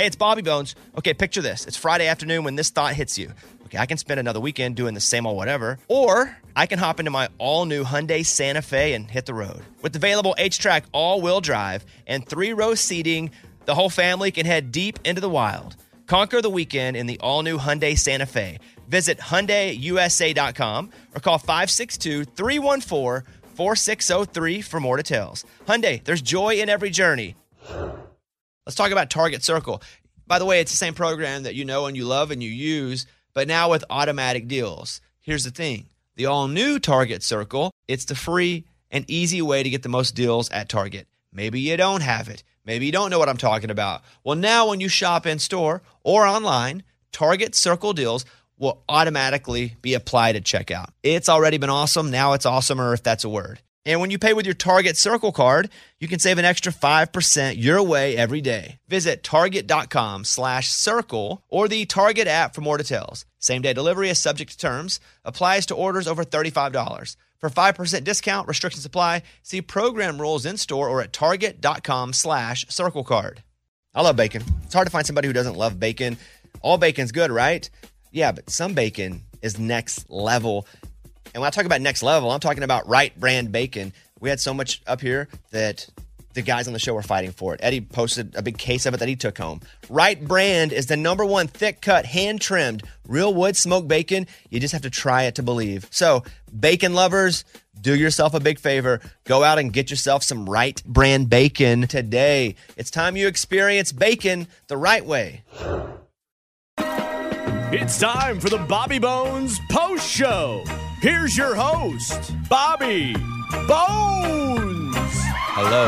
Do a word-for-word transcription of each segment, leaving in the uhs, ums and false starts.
Hey, it's Bobby Bones. Okay, picture this. It's Friday afternoon when this thought hits you. Okay, I can spend another weekend doing the same old whatever, or I can hop into my all-new Hyundai Santa Fe and hit the road. With available H-Track all-wheel drive and three-row seating, the whole family can head deep into the wild. Conquer the weekend in the all-new Hyundai Santa Fe. Visit Hyundai U S A dot com or call five six two, three one four, four six zero three for more details. Hyundai, there's joy in every journey. Let's talk about Target Circle. By the way, it's the same program that you know and you love and you use, but now with automatic deals. Here's the thing. The all-new Target Circle, it's the free and easy way to get the most deals at Target. Maybe you don't have it. Maybe you don't know what I'm talking about. Well, now when you shop in-store or online, Target Circle deals will automatically be applied at checkout. It's already been awesome. Now it's awesomer, if that's a word. And when you pay with your Target Circle card, you can save an extra five percent your way every day. Visit target.com slash circle or the Target app for more details. Same-day delivery is subject to terms. Applies to orders over thirty-five dollars. For five percent discount, restrictions apply. See program rules in-store or at target.com slash circle card. I love bacon. It's hard to find somebody who doesn't love bacon. All bacon's good, right? Yeah, but some bacon is next level. And when I talk about next level, I'm talking about Wright Brand bacon. We had so much up here that the guys on the show were fighting for it. Eddie posted a big case of it that he took home. Wright Brand is the number one thick-cut, hand-trimmed, real wood smoked bacon. You just have to try it to believe. So, bacon lovers, do yourself a big favor. Go out and get yourself some Wright Brand bacon today. It's time you experience bacon the right way. It's time for the Bobby Bones Post Show. Here's your host, Bobby Bones. Hello.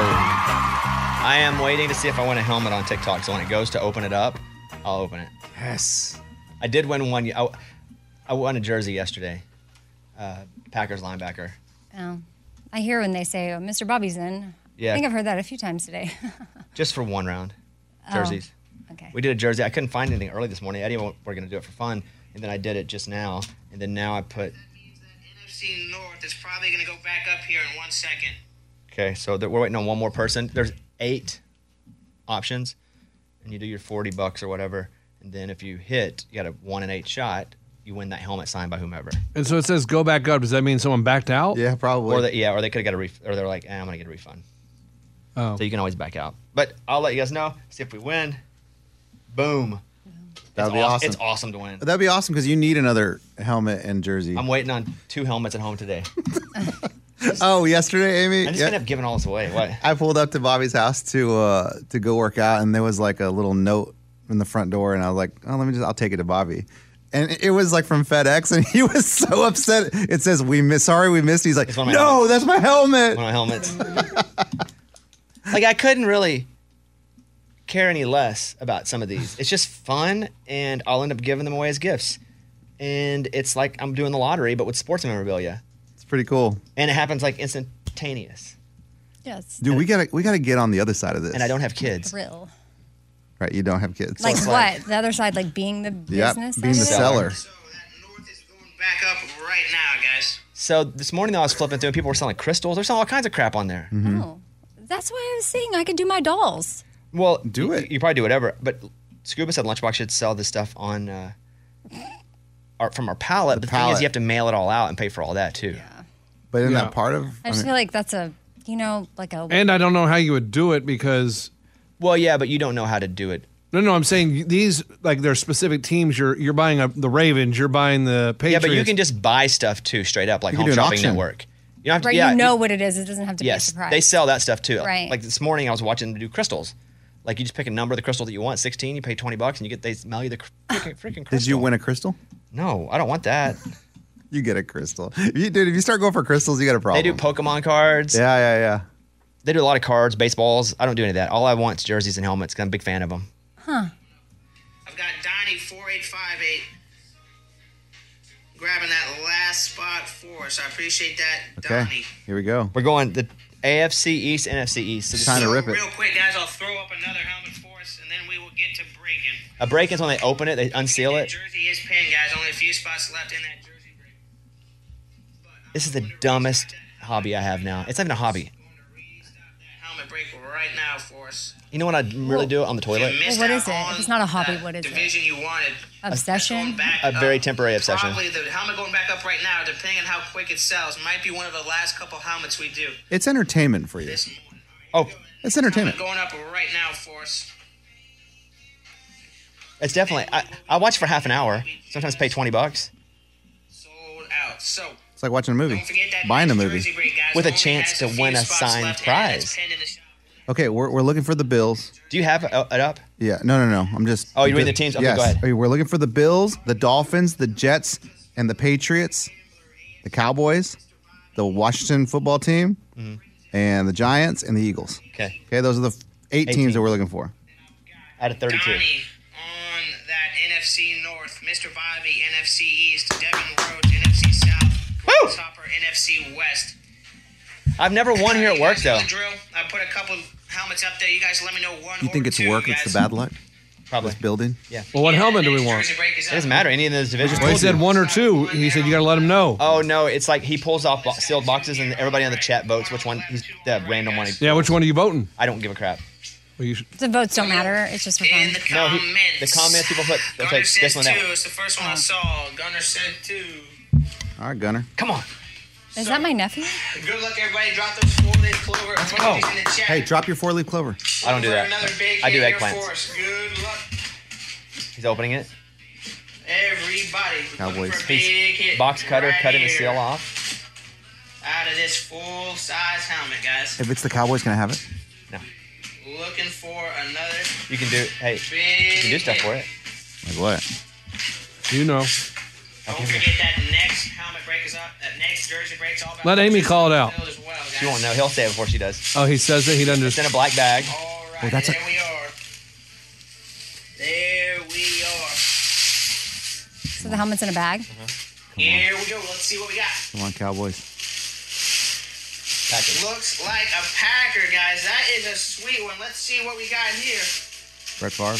I am waiting to see if I win a helmet on TikTok. So when it goes to open it up, I'll open it. Yes. I did win one. I, I won a jersey yesterday. Uh, Packers linebacker. Oh. I hear when they say, oh, Mister Bobby's in. Yeah. I think I've heard that a few times today. Just for one round. Jerseys. Oh, okay. We did a jersey. I couldn't find anything early this morning. Eddie, we're going to do it for fun. And then I did it just now. And then now I put... N F C North is probably going to go back up here in one second. Okay, so we're waiting on one more person. There's eight options, and you do your forty bucks or whatever. And then if you hit, you got a one and eight shot, you win that helmet signed by whomever. And so it says go back up. Does that mean someone backed out? Yeah, probably. Or they, yeah, or they could have got a ref- or they're like, eh, I'm gonna get a refund. Oh, so you can always back out. But I'll let you guys know. See if we win. Boom. That would be awesome. awesome. It's awesome to win. That'd be awesome because you need another helmet and jersey. I'm waiting on two helmets at home today. Oh, yesterday, Amy? I'm just yeah. gonna end up giving all this away. What? I pulled up to Bobby's house to uh, to go work out, and there was like a little note in the front door, and I was like, oh, let me just, I'll take it to Bobby. And it was like from FedEx, and he was so upset. It says, "We miss. Sorry, we missed." He's like, "No, helmets. that's my helmet." One of my helmets. Like I couldn't really care any less about some of these. It's just fun, and I'll end up giving them away as gifts. And it's like I'm doing the lottery, but with sports memorabilia. It's pretty cool. And it happens like instantaneous. Yes. Dude, we gotta we gotta get on the other side of this. And I don't have kids. Thrill. Right, you don't have kids. Like it's what? like- The other side, like being the Yep, business being the side of seller. it? So that North is going back up right now, guys. So this morning, though, I was flipping through, and people were selling crystals. They're selling all kinds of crap on there. Oh. That's why I was saying I could do my dolls. Well, Do you, it. You probably do whatever. But Scuba said Lunchbox should sell this stuff on uh, our, from our pallet. But the thing is, pallet. you have to mail it all out and pay for all that too. Yeah. But isn't Yeah. that part of? I just mean, feel like that's a, you know, like a. and I don't know how you would do it because Well, yeah, but you don't know how to do it. no, no, I'm saying these like there's specific teams. You're you're buying a, the Ravens. You're buying the Patriots. Yeah, but you can just buy stuff too, straight up, like You can Home do an Shopping auction. Network. You don't have to, right, yeah, you know what it is. It doesn't have to Yes, be a surprise. they sell that stuff too. Right. Like this morning, I was watching them do crystals. Like you just pick a number of the crystal that you want, sixteen. You pay twenty bucks, and you get they mail you the cr- freaking, freaking crystal. Did you win a crystal? No, I don't want that. You get a crystal. If you, dude, if you start going for crystals, you got a They problem. do Pokemon cards. Yeah, yeah, yeah. They do a lot of cards, baseballs. I don't do any of that. All I want is jerseys and helmets. 'Cause I'm a big fan of them. Huh. I've got Donnie four eight five eight grabbing that last spot for us. I appreciate that, Okay, Donnie. here we go. We're going the A F C East, N F C East. So this Time is- to So rip it. real quick, guys, I'll throw up another helmet for us, and then we will get to breaking. a break is when they open it, they unseal That it. jersey is pinned, guys. Only a few spots left in that jersey break. But I'm This is the going to dumbest restart that hobby I have now. It's not even a hobby. I'm going to restart that helmet break right right now for us. You know what I'd really do on the toilet? You missed Well, what out is it? on If it's not a hobby, that what is it? division you wanted. Obsession? Going back A very up. temporary obsession. Probably the helmet going back up right now, depending on how quick it sells, might be one of the last couple helmets we do. It's entertainment for you. This Oh, It's helmet entertainment. going up right now for us. it's definitely. I, I watch for half an hour. Sometimes pay twenty bucks Sold out. So It's like watching a movie, don't forget that buying a next movie. jersey break, guys. with a Only chance has to few win a spots signed left, and it's prize. pinned in the shop. Okay, we're we're looking for the Bills. Do you have it it up? Yeah, no, no, no. I'm just. Oh, you're reading the teams? Okay, yes. go ahead. Okay, we're looking for the Bills, the Dolphins, the Jets, and the Patriots, the Cowboys, the Washington football team, and the Giants and the Eagles. Okay, Okay, those are the f- eight eighteen. teams that we're looking for. out of thirty-two. Donnie on that N F C North, Mister Bobby N F C East, Devin Rhodes N F C South, Woo! Topper N F C West. I've never won here at You work guys know though. the drill. I put a couple helmets up there. You guys let me know one. You think or it's two, work? It's guys. the bad luck. Probably. This building. Yeah. Well, what Yeah, helmet the do we next want? jersey break is It up. doesn't matter. Any of those divisions. Well, he said one or two. He said you got to let him know. Oh no, it's like he pulls off bo- sealed boxes and everybody on the chat votes which one he's the random one. He, Yeah, which one are you voting? I don't give a crap. Well, you should, The votes don't matter. It's just for fun. In the No, comments. he- the comments people put- they'll Gunner take says this one, that two. one. It's the first one I saw. Gunner said two. All right, Gunner. Come on. Is that my nephew? Good luck, everybody. Drop those four-leaf clover emojis go. in the chat. Hey, drop your four-leaf clover. I don't do For that. Another big I do hit here eggplants. for us. Good luck, He's opening it. everybody. Looking Cowboys. for a big hit Box cutter, right cutting the here. seal off. Out of this full-size helmet, guys. If it's the Cowboys, can I have it? No, Looking for another you can do. Hey, big you can do stuff for it. Like what? you know. Don't forget that next helmet break is up. That next jersey break's all about Let Amy call it out. as well, guys. She won't know. He'll say it before she does. Oh, he says that he doesn't It's in just. a black bag. All right, Oh, that's a- there we are. There we are. So the helmet's in a bag. Here we go. Let's see what we got. Come on, Cowboys. Package. Looks like a Packer, guys. That is a sweet one. Let's see what we got here. Brett Favre.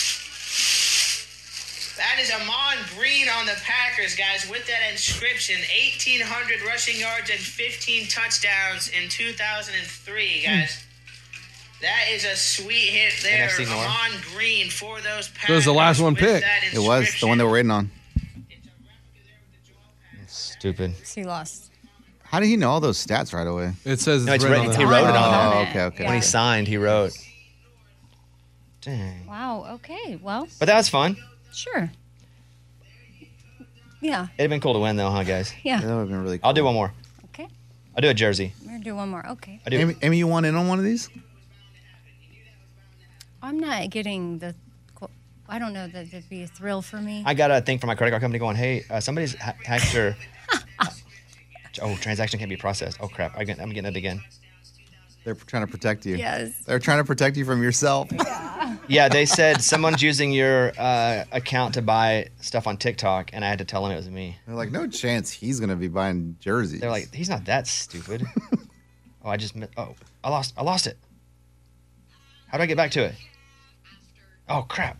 That is Amon Green on the Packers, guys, with that inscription. eighteen hundred rushing yards and fifteen touchdowns in two thousand three, guys. That is a sweet hit there. N F C North. Amon Green for those Packers. It was the last one with picked. that It was the one that we're waiting on. Stupid. So you lost. How did he know all those stats right away? It says it's, No, it's written written- on he the- wrote it on Oh, there. okay, okay. Yeah. When he signed, he wrote. Dang. Wow. Okay. Well, But that was fun. sure. Yeah. It'd been cool to win though, huh, guys? Yeah. That would have been really cool. I'll do one more. Okay. I'll do a jersey. We're gonna do one more. Okay. I do. Amy, Amy, you want in on one of these? I'm not getting the. qu- I don't know that it'd be a thrill for me. I got a thing from my credit card company going, hey, uh, somebody's ha- hacked your. Oh, transaction can't be processed. Oh crap! I get, I'm getting it again. They're trying to protect you. Yes. They're trying to protect you from yourself. Yeah, they said someone's using your uh, account to buy stuff on TikTok, and I had to tell them it was me. They're like, no chance he's gonna be buying jerseys. They're like, he's not that stupid. Oh, I just mi- oh, I lost, I lost it. How do I get back to it? Oh crap!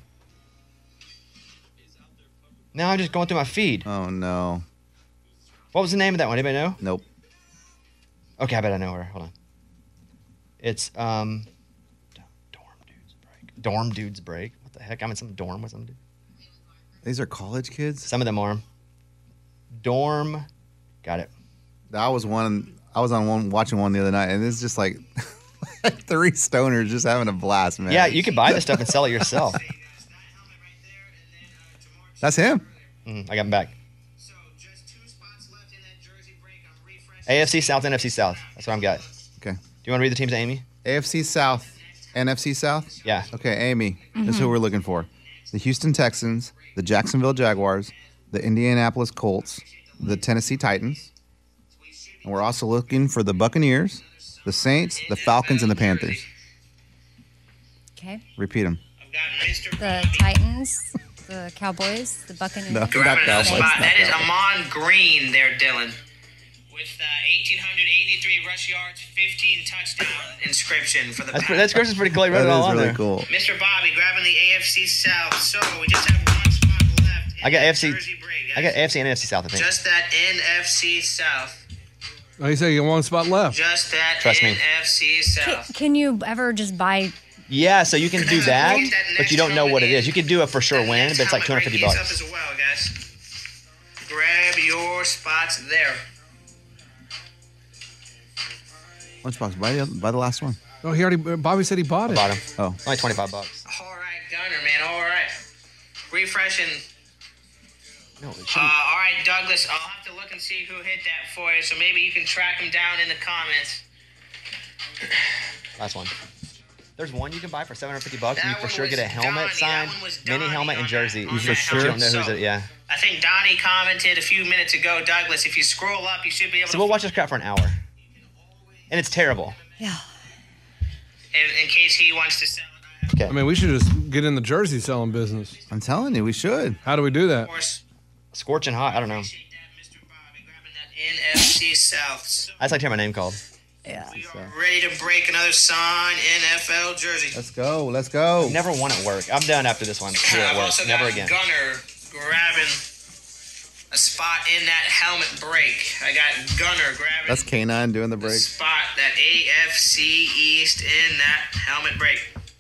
Now I'm just going through my feed. oh no, What was the name of that one? Anybody know? nope. Okay, I bet I know her. Hold on. It's um, dorm dudes break. Dorm dudes break. What the heck? I'm in some dorm with some dude. These are college kids. Some of them are. Dorm. Got it. I was one. I was on one watching one the other night, and it's just like three stoners just having a blast, man. Yeah, you could buy this stuff and sell it yourself. That's him. Mm, I got him back. So just two spots left in that jersey break. I'm refreshing. A F C South, N F C South. That's what I've got. Do Okay. you want to read the teams, Amy? A F C South, N F C South. Yeah. Okay, Amy. This is who we're looking for: the Houston Texans, the Jacksonville Jaguars, the Indianapolis Colts, the Tennessee Titans, and we're also looking for the Buccaneers, the Saints, the Falcons, and the Panthers. Okay. Repeat them. I've got Mister The Bobby. Titans, the Cowboys, the Buccaneers. No. Grabbing another Cowboys, spot. not That is Cowboys. Amon Green there, Dylan. With uh, eighteen eighty-three rush yards, fifteen touchdown inscription for the That's, Packers. pre- that scripture's pretty cool. He wrote That it all is on really there. cool. Mister Bobby grabbing the A F C South. So we just have one spot left. in I got that A F C. jersey break, I guys. got A F C and N F C South, I think. Just that N F C South. Oh, you say you got one spot left. Just that Trust me. N F C South. Can, can you ever just buy? Yeah, so you can do that, Get that but next you don't know what it helmet is. in. You could do a for sure That win, next but it's like two helmet hundred fifty break bucks. is up as well, guys. Grab your spots there. Lunchbox, buy the, buy the last one. Oh, he already. Bobby said he bought it. Bought him. Oh. Only twenty-five bucks. All right, Gunner, man. All right. Refreshing. No, it Uh, shouldn't. all right, Douglas. I'll have to look and see who hit that for you, so maybe you can track him down in the comments. Last one. There's one you can buy for seven hundred fifty bucks, and you That for one sure get a was helmet Donnie. signed, That one was mini Donnie helmet, on and that- jersey. on You that for sure don't know helmet. who's So- it. Yeah. I think Donnie commented a few minutes ago, Douglas. If you scroll up, you should be able So to. we'll watch this crap for an hour, and it's terrible. Yeah. in, in case he wants to sell it. Okay. I mean, we should just get in the jersey selling business. I'm telling you, we should. How do we do that? Of course. Scorching hot. I don't know. Appreciate that, Mister Bobby, grabbing that N F C South. So I just like to hear my name called. Yeah. we are ready to break another signed N F L jersey. Let's go. Let's go. Never won at work. I'm done after this one. Here at I've work. also Never got again. Gunner grabbing a spot in that helmet break. I got Gunner grabbing That's K nine doing the the break. spot, that A F C East in that helmet break.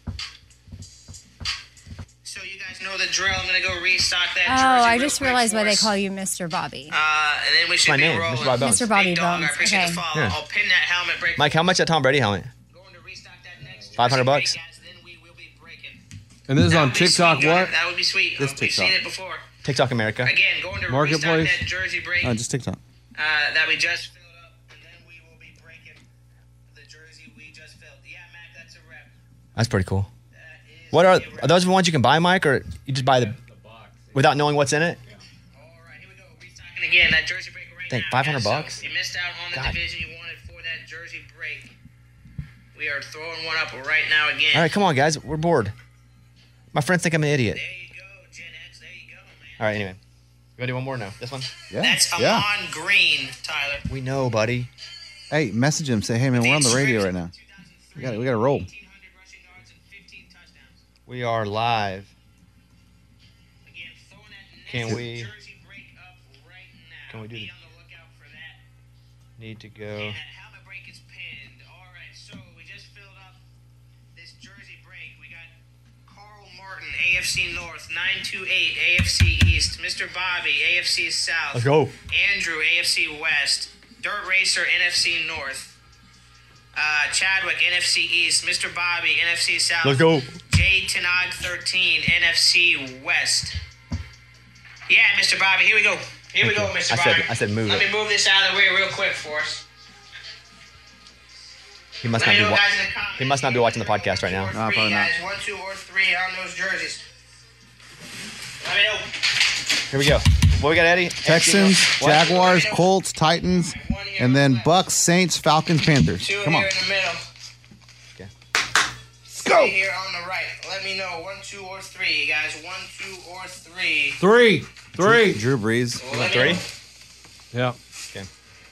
So you guys know the drill. I'm gonna go restock that Oh, jersey. I real just quick realized for why they us. call you Mister Bobby. Uh, and then we should My be name, rolling. Mister Bobby Bones. Mister Bobby Big dog, I Bones. appreciate Okay. the follow. Yeah. I'll pin that helmet break. Mike, how much that Tom Brady helmet? Going to restock that next five hundred jersey bucks? break, guys, then we will be breaking. And this is That on would be TikTok. sweet, Gunner. What? That would be sweet. This Uh, We've seen TikTok. it before. TikTok America. Again, going to Marketplace? restock that jersey break Oh, just TikTok. uh, that we just filled up, and then we will be breaking the jersey we just filled. Yeah, Mac, that's a rep. That's pretty cool. That is What are a rep. are those the ones you can buy, Mike, or you just buy the without knowing what's in it? All right, here we go. Restocking again. That jersey break right Think now. five hundred guys. So bucks? if you missed out on the God. division you wanted for that jersey break, we are throwing one up right now again. All right, come on, guys. We're bored. My friends think I'm an idiot. There you go, Gen X. There you go, man. All right, anyway. You want to do one more? No. This one? Yeah. That's Amon yeah. Green, Tyler. We know, buddy. Hey, message him. Say, hey man, we're on the radio right now. We got we got to roll. eighteen hundred rushing yards and fifteen touchdowns. We are live. Again, throwing that next Can we- jersey break up right now. Can we do Be the- on the lookout for that. Need to And go. that helmet break is pinned. All right, so we just filled up this jersey break. We got Carl Martin, A F C North, nine two eight, A F C East, Mister Bobby, A F C South. Let's go. Andrew, A F C West, Dirt Racer, N F C North. Uh, Chadwick, N F C East, Mister Bobby, N F C South. Let's go. J Tanag thirteen, N F C West. Yeah, Mister Bobby, here we go. Here we go, Mister I said- Bobby. I said move Let it. me move this out of the way real quick for us. He must Let not me be. know, Wa- guys, in the comments. he must not be watching the podcast right now. One, two, or No, three, probably not. guys. One, two, or three on those jerseys. Let me know. Here we go. What we got, Eddie? Texans, What? Jaguars, Colts, Titans, and then Bucks, Saints, Falcons, Panthers. Two Come on. here in the middle. Okay. Let's go. Here on the right. Let me know. One, two, or three, guys. One, two, or three. Three. Three. Drew Brees. Well, let me Three? know. Yeah. Okay.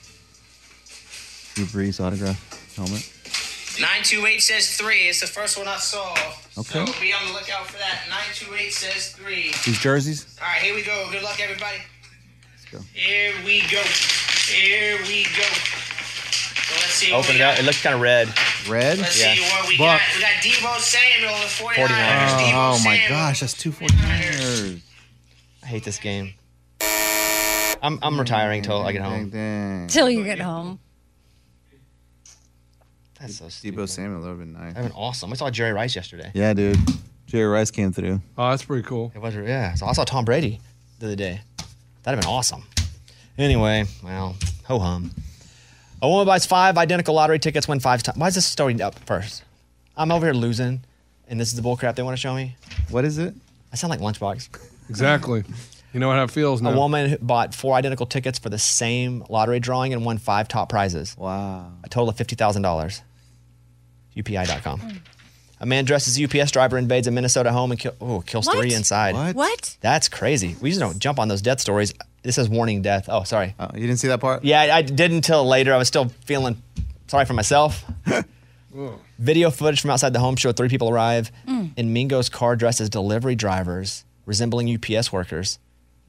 Drew Brees autograph helmet. nine two eight says three. It's the first one I saw. Okay. So be on the lookout for that. nine two eight says three. These jerseys. All right, here we go. Good luck, everybody. Let's go. Here we go. Here we go. So let's see. what Open we it got. up. It looks kind of red. Red. Let's Yeah. see what we Buck. got. We got Deebo Samuel, the 49ers. forty-niners. Deebo Oh, my Samuel, gosh, that's two the 49ers. forty-niners. I hate this game. I'm I'm retiring till I get Dang, home. dang. Till you get home. That's so stupid. Debo Samuel, that would have been nice. That'd been awesome. We saw Jerry Rice yesterday. Yeah, dude. Jerry Rice came through. Oh, that's pretty cool. It was yeah. So I saw Tom Brady the other day. That'd have been awesome. Anyway, well, ho hum. A woman buys five identical lottery tickets, win five times. Why is this story up first? I'm over here losing, and this is the bull crap they want to show me. What is it? I sound like Lunchbox. Exactly. You know how it feels now. A woman who bought four identical tickets for the same lottery drawing and won five top prizes. Wow. A total of fifty thousand dollars. U P I dot com. A man dressed as a U P S driver invades a Minnesota home and kill, oh, kills What? three inside. What? What? That's crazy. We just don't jump on those death stories. This says warning death. Oh, sorry. Oh, you didn't see that part? Yeah, I did until later. I was still feeling sorry for myself. Video footage from outside the home showed three people arrive in Mingo's car dressed as delivery drivers, resembling U P S workers.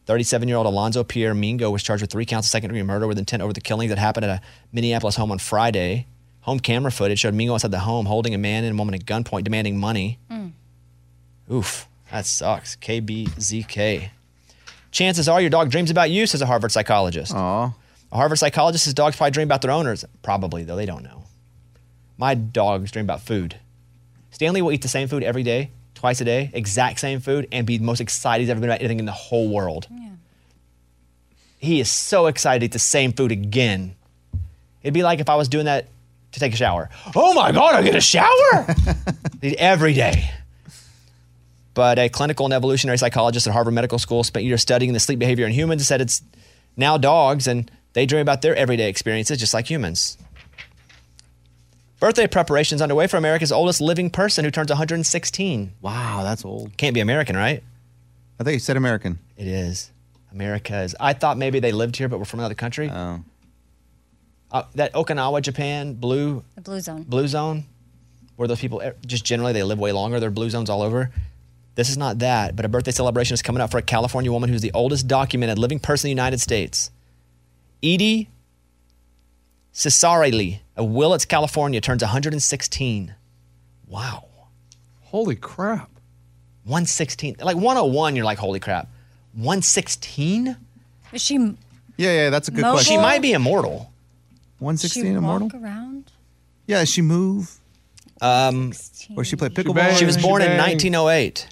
thirty-seven-year-old Alonzo Pierre Mingo was charged with three counts of second-degree murder with intent over the killings that happened at a Minneapolis home on Friday. Home camera footage showed Mingo outside the home holding a man and a woman at gunpoint demanding money. Mm. Oof, that sucks. K B Z K. Chances are your dog dreams about you, says a Harvard psychologist. Aw. A Harvard psychologist says dogs probably dream about their owners. Probably, though. They don't know. My dogs dream about food. Stanley will eat the same food every day, twice a day, exact same food, and be the most excited he's ever been about anything in the whole world. Yeah. He is so excited to eat the same food again. It'd be like if I was doing that to take a shower. Oh my God, I get a shower? Every day. But a clinical and evolutionary psychologist at Harvard Medical School spent years studying the sleep behavior in humans and said it's now dogs, and they dream about their everyday experiences just like humans. Birthday preparations underway for America's oldest living person who turns one hundred sixteen. Wow, that's old. Can't be American, right? I think you said American. It is. America is. I thought maybe they lived here but were from another country. Oh. Uh, that Okinawa, Japan, blue. The blue zone. Blue zone, where those people just generally they live way longer. There are blue zones all over. This is not that, but a birthday celebration is coming up for a California woman who's the oldest documented living person in the United States. Edie Cesarelli of Willits, California, turns one hundred sixteen. Wow. Holy crap. one sixteen. Like one oh one, you're like, holy crap. one sixteen? Is she Yeah, yeah, that's a good Mobile? question. She might be immortal. one She sixteen immortal? walk around? Yeah, does she move? Um, Or she play bang. pickleball? she was born in bang. nineteen oh eight.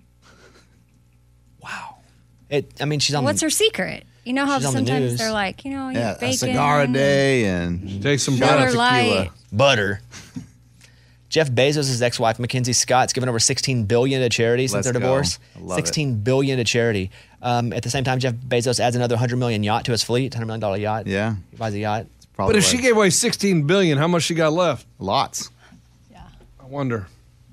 Wow. It. I mean, she's on. What's her secret? You know how She's on the sometimes news. they're like, you know, you Yeah, have a bacon. cigar a day and Take some Miller butter. Lite. butter. Jeff Bezos' ex-wife Mackenzie Scott's given over sixteen billion dollars to charity since Let's their go. divorce. I love sixteen billion dollars to charity. Um, at the same time, Jeff Bezos adds another one hundred million dollars yacht to his fleet. one hundred million dollars yacht. Yeah. He buys a yacht. probably But if she like gave away sixteen billion dollars, how much she got left? lots. I wonder.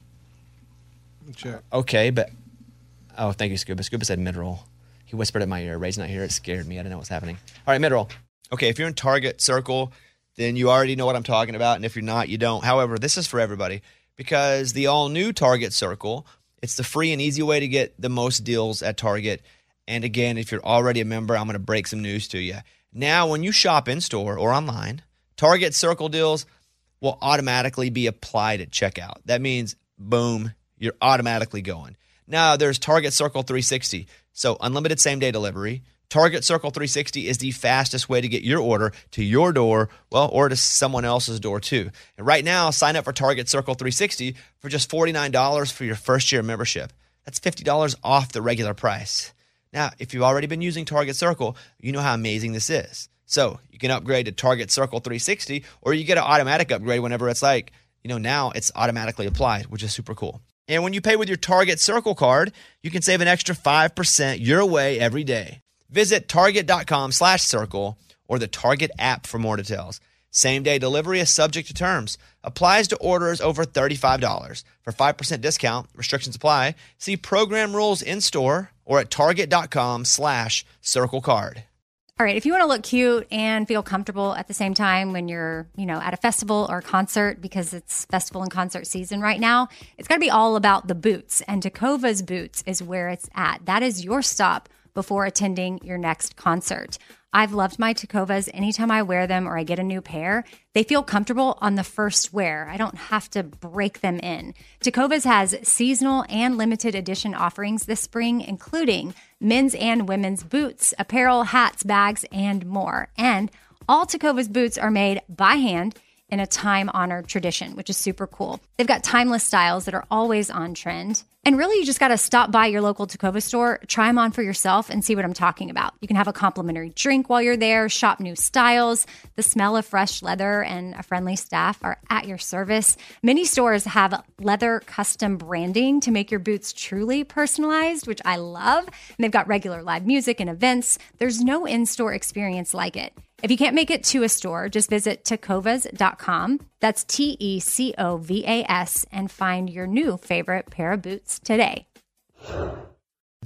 Let me check. Okay, but oh, thank you, Scuba. Scuba said mid-roll. He whispered in my ear. Ray's not here. It scared me. I didn't know what was happening. All right, mid-roll. Okay, if you're in Target Circle, then you already know what I'm talking about, and if you're not, you don't. However, this is for everybody because the all-new Target Circle, it's the free and easy way to get the most deals at Target. And again, if you're already a member, I'm going to break some news to you. Now, when you shop in-store or online, Target Circle deals will automatically be applied at checkout. That means, boom, you're automatically going. Now, there's Target Circle three sixty. So unlimited same-day delivery. Target Circle three sixty is the fastest way to get your order to your door, well, or to someone else's door too. And right now, sign up for Target Circle three sixty for just forty-nine dollars for your first year membership. That's fifty dollars off the regular price. Now, if you've already been using Target Circle, you know how amazing this is. So you can upgrade to Target Circle three sixty, or you get an automatic upgrade whenever it's like, you know, now it's automatically applied, which is super cool. And when you pay with your Target Circle card, you can save an extra five percent your way every day. Visit target.com slash circle or the Target app for more details. Same-day delivery is subject to terms. Applies to orders over thirty-five dollars. For five percent discount, restrictions apply. See program rules in-store or at target.com slash circle card. All right, if you want to look cute and feel comfortable at the same time when you're, you know, at a festival or a concert, because it's festival and concert season right now, it's got to be all about the boots. And Tecovas Boots is where it's at. That is your stop before attending your next concert. I've loved my Tecovas. Anytime I wear them or I get a new pair, they feel comfortable on the first wear. I don't have to break them in. Tecovas has seasonal and limited edition offerings this spring, including men's and women's boots, apparel, hats, bags, and more. And all Tecovas boots are made by hand in a time-honored tradition, which is super cool. They've got timeless styles that are always on trend. And really, you just got to stop by your local Tecovas store, try them on for yourself, and see what I'm talking about. You can have a complimentary drink while you're there, shop new styles. The smell of fresh leather and a friendly staff are at your service. Many stores have leather custom branding to make your boots truly personalized, which I love. And they've got regular live music and events. There's no in-store experience like it. If you can't make it to a store, just visit tecovas dot com. That's T E C O V A S and find your new favorite pair of boots today.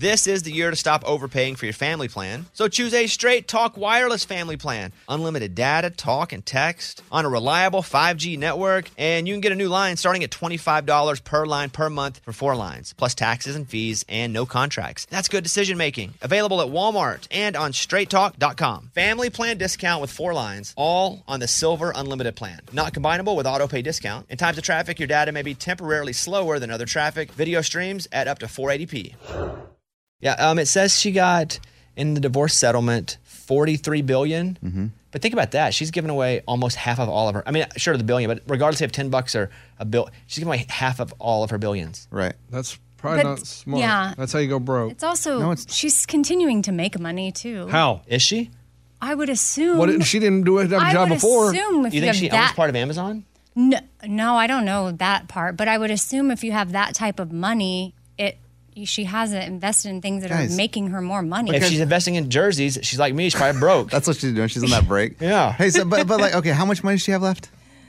This is the year to stop overpaying for your family plan. So choose a Straight Talk wireless family plan. Unlimited data, talk, and text on a reliable five G network. And you can get a new line starting at twenty-five dollars per line per month for four lines, plus taxes and fees and no contracts. That's good decision making. Available at Walmart and on straight talk dot com. Family plan discount with four lines, all on the Silver Unlimited plan. Not combinable with auto pay discount. In times of traffic, your data may be temporarily slower than other traffic. Video streams at up to four eighty p. Yeah, um, it says she got, in the divorce settlement, forty-three billion dollars. Mm-hmm. But think about that. She's given away almost half of all of her. I mean, sure, the billion, but regardless if ten bucks or a bill, she's giving away half of all of her billions. Right. That's probably But, not smart. yeah. That's how you go broke. It's also, No, it's- she's continuing to make money too. How? Is she? I would assume. What? She didn't do a have a I job would before. assume if You you, think have she that. owns part of Amazon? No, no, I don't know that part, but I would assume if you have that type of money, it she has it invested in things that Guys. are making her more money. If she's investing in jerseys, she's like me. She's probably broke. That's what she's doing. She's on that break. Yeah. Hey, so but but like, okay, how much money does she have left?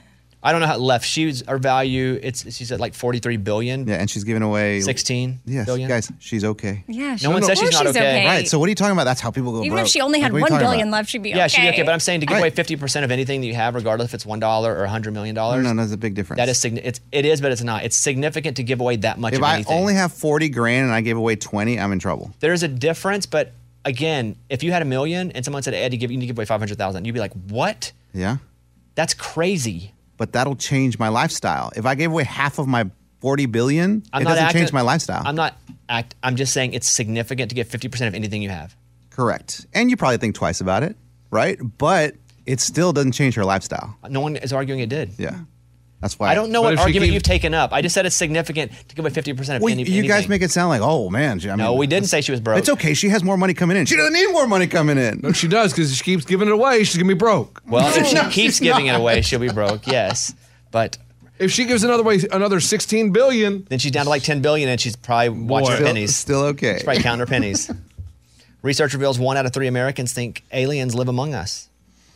I don't know how it left. She's her value. It's she's at like forty-three billion. Yeah, and she's giving away sixteen Yes, billion. guys, she's okay. yeah, she, No one of says she's course not okay. Right. So what are you talking about? That's how people go Even broke. if she only had Like, one what are you talking billion about? left, she'd be Yeah, okay. she'd be okay. But I'm saying to give Right. away fifty percent of anything that you have, regardless if it's one dollar or a hundred million dollars. No, no, there's a big difference. That is signi- it's it is, but it's not. It's significant to give away that much If of I anything. only have forty grand and I gave away twenty, I'm in trouble. There's a difference, but again, if you had a million and someone said, "Ed, you give you need to give away five hundred thousand," you'd be like, "What? Yeah. That's crazy." But that'll change my lifestyle. If I gave away half of my forty billion, I'm it not doesn't acting- change my lifestyle. I'm not act. I'm just saying it's significant to give fifty percent of anything you have. Correct. And you probably think twice about it, right? But it still doesn't change her lifestyle. No one is arguing it did. Yeah. That's why I don't know But what if she argument keeps- you've taken up. I just said it's significant to give away fifty percent of Well, any, you guys anything. make it sound like, oh man, I mean, No, we didn't say she was broke. It's okay. She has more money coming in. She doesn't need more money coming in. No, she does because she keeps giving it away. She's gonna be broke. Well, if she No, keeps she's giving not. it away, she'll be broke. Yes, but If she gives another way another sixteen billion, then she's down to like ten billion, and she's probably watching her Still, pennies. still okay. She's probably counting her pennies. Research reveals one out of three Americans think aliens live among us.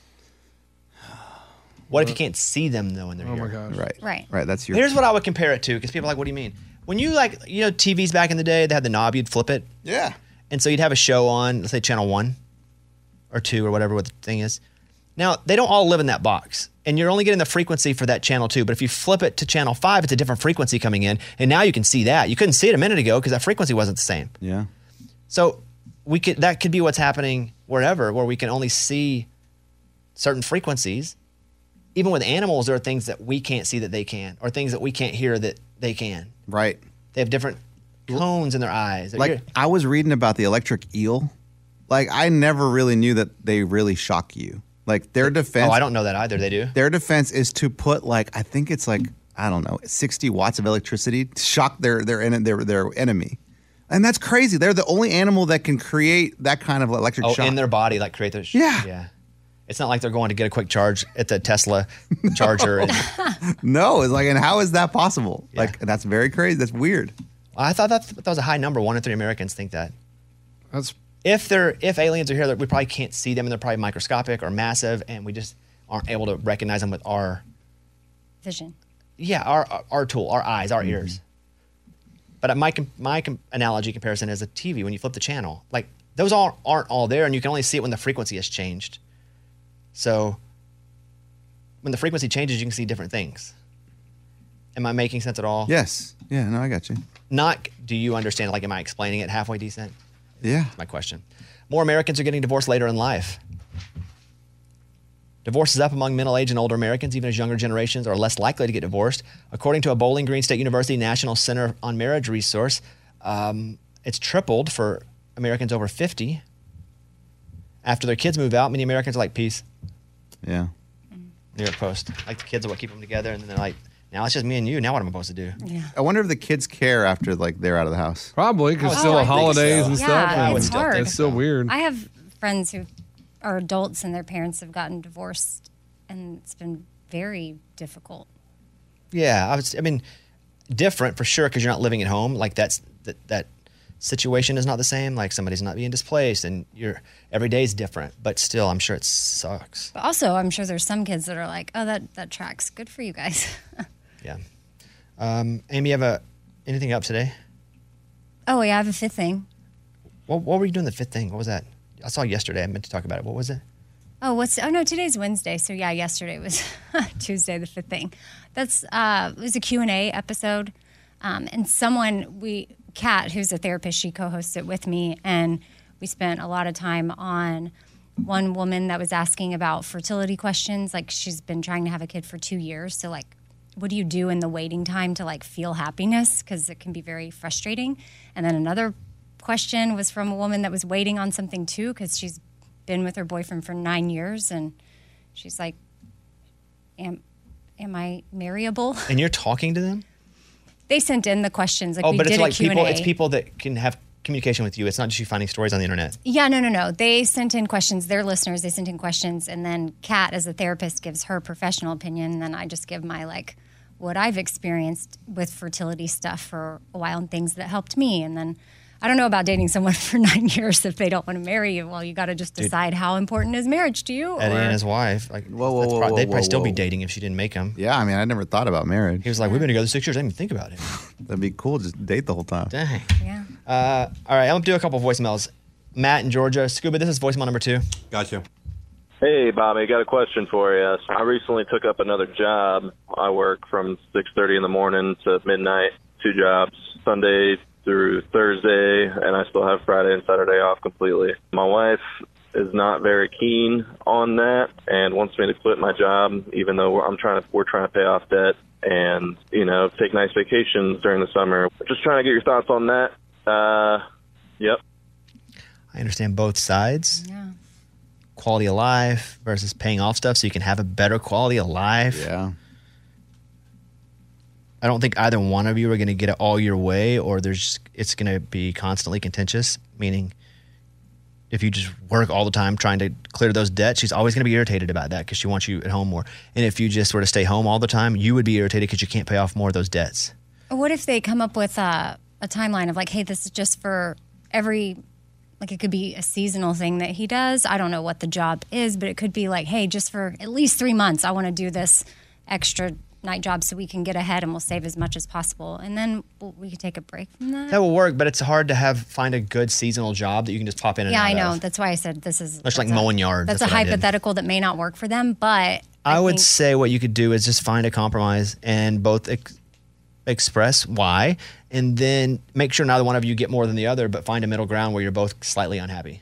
What if you can't see them though when they're oh here? my gosh, Right. Right. Right. That's your. Here's what I would compare it to, because people are like, what do you mean? When you like, you know, T Vs back in the day, they had the knob, you'd flip it. Yeah. And so you'd have a show on, let's say channel one or two or whatever what the thing is. Now, they don't all live in that box. And you're only getting the frequency for that channel two. But if you flip it to channel five, it's a different frequency coming in. And now you can see that. You couldn't see it a minute ago because that frequency wasn't the same. Yeah. So we could that could be what's happening wherever, where we can only see certain frequencies. Even with animals, there are things that we can't see that they can, or things that we can't hear that they can. Right. They have different cones in their eyes. Like You're- I was reading about the electric eel. Like I never really knew that they really shock you. Like their defense. oh, I don't know that either. They do. Their defense is to put like I think it's like I don't know sixty watts of electricity to shock their their en- their their enemy, and that's crazy. They're the only animal that can create that kind of electric Oh, shock. in their body, like create those. Yeah. Yeah. It's not like they're going to get a quick charge at the Tesla charger. and, no, it's like, and how is that possible? Yeah. Like that's very crazy. That's weird. I thought that, that was a high number. One in three Americans think that. that's If they're if aliens are here, we probably can't see them, and they're probably microscopic or massive, and we just aren't able to recognize them with our Vision. yeah our our, our tool, our eyes, our ears. But my com- my com- analogy comparison is a T V when you flip the channel, like those all aren't all there, and you can only see it when the frequency has changed. So when the frequency changes, you can see different things. Am I making sense at all? Yes. Yeah. No, I got you. Not do you understand? Like, am I explaining it halfway decent? Yeah. My question. More Americans are getting divorced later in life. Divorce is up among middle-aged and older Americans, even as younger generations are less likely to get divorced. According to a Bowling Green State University National Center on Marriage resource, um, it's tripled for Americans over fifty. After their kids move out, many Americans are like, peace. Yeah. New York Post. Like the kids are what keep them together, and then they're like, now it's just me and you. Now what am I supposed to do? Yeah. I wonder if the kids care after like they're out of the house. probably because Oh, still I think holidays so. and Yeah, stuff. I would it's still hard. think It's still weird. I have friends who are adults and their parents have gotten divorced, and it's been very difficult. Yeah, I was. I mean, different for sure because you're not living at home. Like that's that that situation is not the same. Like somebody's not being displaced, and your every day is different. But still, I'm sure it sucks. But also, I'm sure there's some kids that are like, "Oh, that that tracks. Good for you guys." Yeah. Um, Amy, you have a anything up today? Oh, yeah, I have a fifth thing. What, what were you doing the fifth thing? What was that? I saw yesterday. I meant to talk about it. What was it? Oh, what's? Oh no, today's Wednesday. So yeah, yesterday was Tuesday, the fifth thing. That's uh, it was a Q and A episode, um, and someone we Kat, who's a therapist, she co-hosts it with me, and we spent a lot of time on one woman that was asking about fertility questions. Like she's been trying to have a kid for two years, so like, what do you do in the waiting time to like feel happiness? Because it can be very frustrating. And then another question was from a woman that was waiting on something too, because she's been with her boyfriend for nine years, and she's like, "Am, am I marryable?" And you're talking to them? They sent in the questions. Like oh, we but did it's a like Q and A. people. It's people that can have communication with you. It's not just you finding stories on the internet. Yeah, no, no, no. They sent in questions. They're listeners. They sent in questions, and then Kat, as a therapist, gives her professional opinion, and then I just give my like what I've experienced with fertility stuff for a while and things that helped me, and then. I don't know about dating someone for nine years if they don't want to marry you. Well, you got to just decide Dude, how important is marriage to you. Eddie or... and his wife, like, whoa, whoa, whoa, probably, whoa, they'd probably whoa, still whoa. be dating if she didn't make them. Yeah, I mean, I never thought about marriage. He was like, "We've been together six years. I didn't even think about it." That'd be cool. Just date the whole time. Dang. Yeah. Uh, all right, I'm gonna do a couple voicemails. Matt in Georgia, Scuba. This is voicemail number two. Gotcha. Hey, Bobby, got a question for you. I recently took up another job. I work from six thirty in the morning to midnight, two jobs, Sunday through Thursday, and I still have Friday and Saturday off completely. My wife is not very keen on that and wants me to quit my job, even though we're, I'm trying to, we're trying to pay off debt and, you know, take nice vacations during the summer. Just trying to get your thoughts on that. Uh, yep. I understand both sides. Yeah. Quality of life versus paying off stuff so you can have a better quality of life. Yeah. I don't think either one of you are going to get it all your way, or there's just, it's going to be constantly contentious, meaning if you just work all the time trying to clear those debts, she's always going to be irritated about that because she wants you at home more. And if you just sort of stay home all the time, you would be irritated because you can't pay off more of those debts. What if they come up with a, a timeline of like, hey, this is just for every, like it could be a seasonal thing that he does. I don't know what the job is, but it could be like, hey, just for at least three months, I want to do this extra night job so we can get ahead and we'll save as much as possible. And then we'll, we can take a break from that. That will work, but it's hard to have find a good seasonal job that you can just pop in and yeah, out I know. of. That's why I said this is... Much like a, mowing yards. That's, That's a what I did. hypothetical that may not work for them, but... I, I would think, say what you could do is just find a compromise and both ex- express why, and then make sure neither one of you get more than the other, but find a middle ground where you're both slightly unhappy.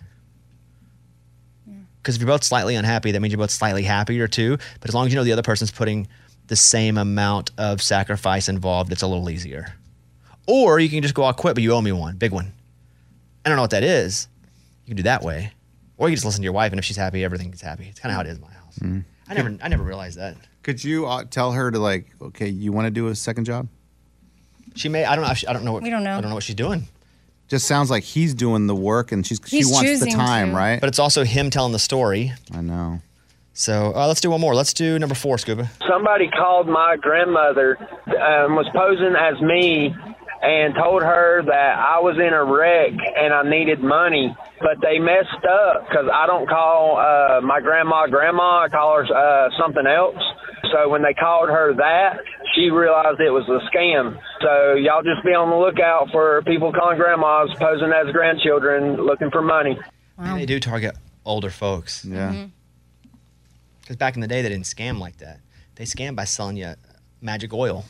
Because if you're both slightly unhappy, that means you're both slightly happier too. But as long as you know the other person's putting the same amount of sacrifice involved, it's a little easier. Or you can just go, I'll quit, but you owe me one, big one. I don't know what that is. You can do that way. Or you can just listen to your wife, and if she's happy, everything's happy. It's kind of how it is in my house. Mm. I never I never realized that. Could you uh, tell her to like, okay, you want to do a second job? She may, I don't know. If she, I don't know what, We don't know. I don't know what she's doing. Just sounds like he's doing the work and she's He's she wants the choosing time, to. right? But it's also him telling the story. I know. So uh, let's do one more. Let's do number four, Scuba. Somebody called my grandmother, um, was posing as me, and told her that I was in a wreck and I needed money. But they messed up because I don't call uh, my grandma grandma. I call her uh, something else. So when they called her that, she realized it was a scam. So y'all just be on the lookout for people calling grandmas posing as grandchildren looking for money. And they do target older folks. Yeah. Mm-hmm. Because back in the day, they didn't scam like that. They scammed by selling you magic oil.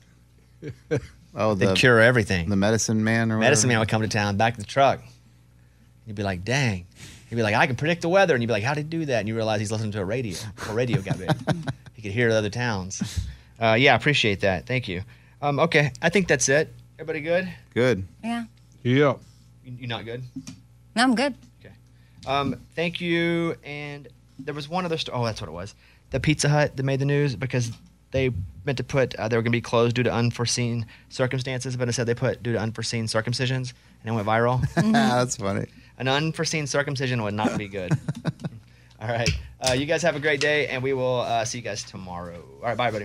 Oh, They the cure everything. the medicine man or Medicine man whatever? would come to town, back to the truck. You'd be like, dang. He'd be like, I can predict the weather. And you'd be like, how did he do that? And you realize he's listening to a radio. A radio got big. He could hear the other towns. Uh, yeah, I appreciate that. Thank you. Um, okay, I think that's it. Everybody good? Good. Yeah. Yep. You, you not good? No, I'm good. Okay. Um, thank you. And there was one other story. Oh, that's what it was. The Pizza Hut that made the news because they meant to put, uh, they were going to be closed due to unforeseen circumstances, but instead they put due to unforeseen circumcisions, and it went viral. That's funny. An unforeseen circumcision would not be good. All right. Uh, you guys have a great day, and we will uh, see you guys tomorrow. All right. Bye, everybody.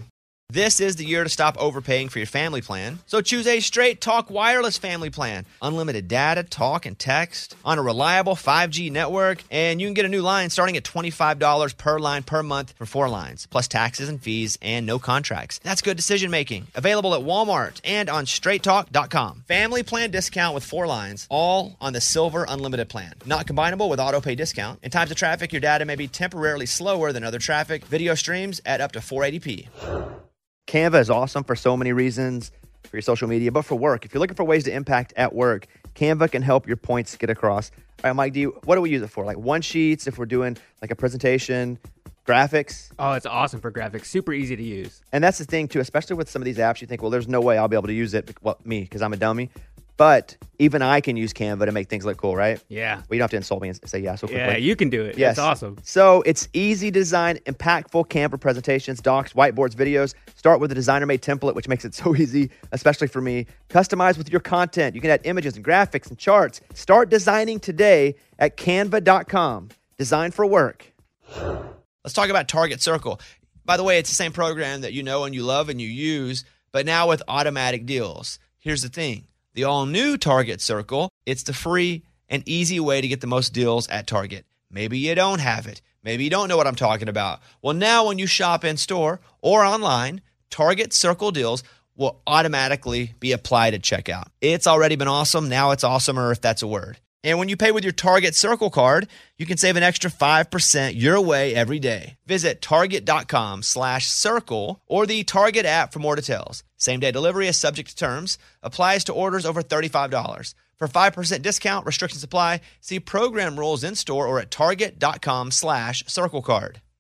This is the year to stop overpaying for your family plan. So choose a Straight Talk Wireless family plan. Unlimited data, talk, and text on a reliable five G network. And you can get a new line starting at twenty-five dollars per line per month for four lines, plus taxes and fees and no contracts. That's good decision making. Available at Walmart and on straight talk dot com. Family plan discount with four lines, all on the Silver Unlimited plan. Not combinable with auto pay discount. In times of traffic, your data may be temporarily slower than other traffic. Video streams at up to four eighty p. Canva is awesome for so many reasons, for your social media, but for work. If you're looking for ways to impact at work, Canva can help your points get across. All right, Mike, do you, what do we use it for? Like one sheets, if we're doing like a presentation, graphics? Oh, it's awesome for graphics. Super easy to use. And that's the thing, too, especially with some of these apps, you think, well, there's no way I'll be able to use it, well, me, because I'm a dummy. But even I can use Canva to make things look cool, right? Yeah. Well, you don't have to insult me and say yeah so quickly. Yeah, you can do it. Yes. It's awesome. So it's easy to design impactful Canva presentations, docs, whiteboards, videos. Start with a designer-made template, which makes it so easy, especially for me. Customize with your content. You can add images and graphics and charts. Start designing today at canva dot com. Design for work. Let's talk about Target Circle. By the way, it's the same program that you know and you love and you use, but now with automatic deals. Here's the thing. The all-new Target Circle, it's the free and easy way to get the most deals at Target. Maybe you don't have it. Maybe you don't know what I'm talking about. Well, now when you shop in-store or online, Target Circle deals will automatically be applied at checkout. It's already been awesome. Now it's awesomer, if that's a word. And when you pay with your Target Circle card, you can save an extra five percent your way every day. Visit target dot com slash circle or the Target app for more details. Same-day delivery is subject to terms. Applies to orders over thirty-five dollars. For five percent discount, restrictions apply. See program rules in-store or at target dot com slash circle card.